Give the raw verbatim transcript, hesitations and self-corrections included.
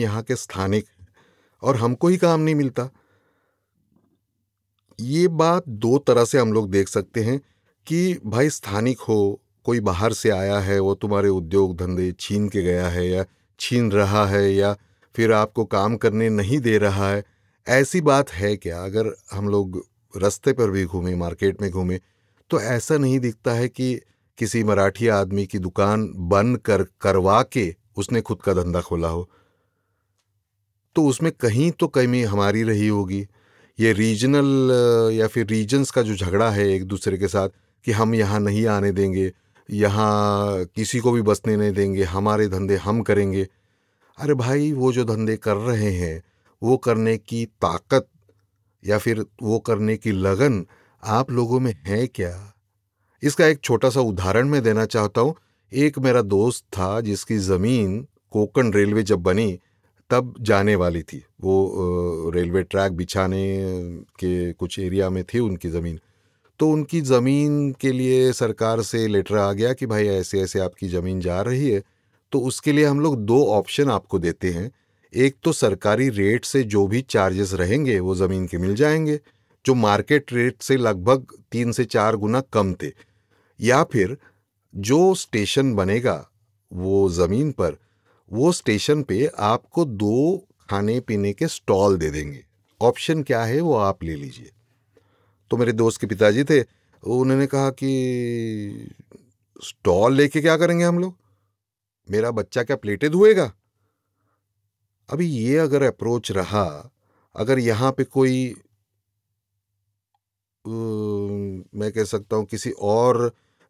यहाँ के स्थानिक हैं और हमको ही काम नहीं मिलता। ये बात दो तरह से हम लोग देख सकते हैं कि भाई स्थानिक हो, कोई बाहर से आया है, वो तुम्हारे उद्योग धंधे छीन के गया है या छीन रहा है या फिर आपको काम करने नहीं दे रहा है। ऐसी बात है क्या? अगर हम लोग रास्ते पर भी घूमें, मार्केट में घूमें, तो ऐसा नहीं दिखता है कि किसी मराठी आदमी की दुकान बंद कर करवा के उसने खुद का धंधा खोला हो। तो उसमें कहीं तो कमी हमारी रही होगी। ये रीजनल या फिर रीजन्स का जो झगड़ा है एक दूसरे के साथ कि हम यहाँ नहीं आने देंगे, यहाँ किसी को भी बसने नहीं देंगे, हमारे धंधे हम करेंगे। अरे भाई, वो जो धंधे कर रहे हैं, वो करने की ताकत या फिर वो करने की लगन आप लोगों में है क्या? इसका एक छोटा सा उदाहरण मैं देना चाहता हूँ। एक मेरा दोस्त था जिसकी ज़मीन कोंकण रेलवे जब बनी तब जाने वाली थी। वो अ, रेलवे ट्रैक बिछाने के कुछ एरिया में थी उनकी ज़मीन। तो उनकी ज़मीन के लिए सरकार से लेटर आ गया कि भाई ऐसे ऐसे आपकी ज़मीन जा रही है, तो उसके लिए हम लोग दो ऑप्शन आपको देते हैं। एक तो सरकारी रेट से जो भी चार्जेस रहेंगे वो ज़मीन के मिल जाएंगे, जो मार्केट रेट से लगभग तीन से चार गुना कम थे। या फिर जो स्टेशन बनेगा वो ज़मीन पर, वो स्टेशन पे आपको दो खाने पीने के स्टॉल दे देंगे। ऑप्शन क्या है वो आप ले लीजिए। तो मेरे दोस्त के पिताजी थे, उन्होंने कहा कि स्टॉल लेके क्या करेंगे हम लोग? मेरा बच्चा क्या प्लेटें धुएगा? अभी ये अगर अप्रोच रहा, अगर यहाँ पे कोई अ, मैं कह सकता हूँ किसी और